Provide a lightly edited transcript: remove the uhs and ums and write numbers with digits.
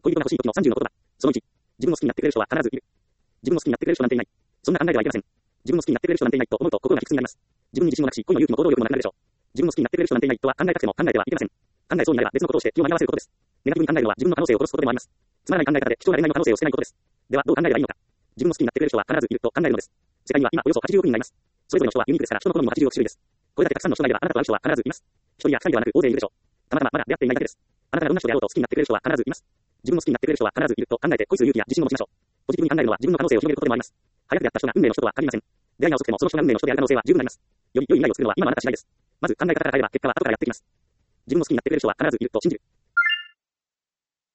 恋人が欲しい時の30の言葉。その1、自分を好きになってくれる人は必ずいる。自分を好きになってくれる人なんていない。そんな考えではいけません。自分を好きになってくれる人なんていないと思うと心がきつくなります。自分に自信もなくし、恋の勇気も行動力もなくなるでしょう。自分を好きになってくれる人なんていないとは考えたくても考えてはいけません。考えそうになれば別のことをして気を紛らわせることです。ネガティブに考えるのは自分の可能性を殺すことでもあります。つまらない考え方で人が恋愛の可能性を捨てないことです。ではどう考えればいいのか。自分を好きになってくれる人は必ずいると考えるのです。世界には今およそ80億人がいます。それぞれの人はユニークですから人の好みも80億種類です。これだけたくさんの人がいればあなたと会う人は必ずいます。一人や二人ではなく大勢いるでしょう。たまたままだ出会っていないだけです。あなたがどんな人であろうと好きになってくれる人は必ずいます。自分の好きになってくれる人は必ずいると考えて恋する勇気や自信を持ちましょう。ポジティブに考えるのは自分の可能性を広げることでもあります。早く出会った人が運命の人とは限りません。出会いが遅くてもその人が運命の人である可能性は十分あります。より良い未来を作るのは今のあなた次第です。まず考え方から変えれば結果は後からやってきます。自分を好きになってくれる人は必ずいると信じる。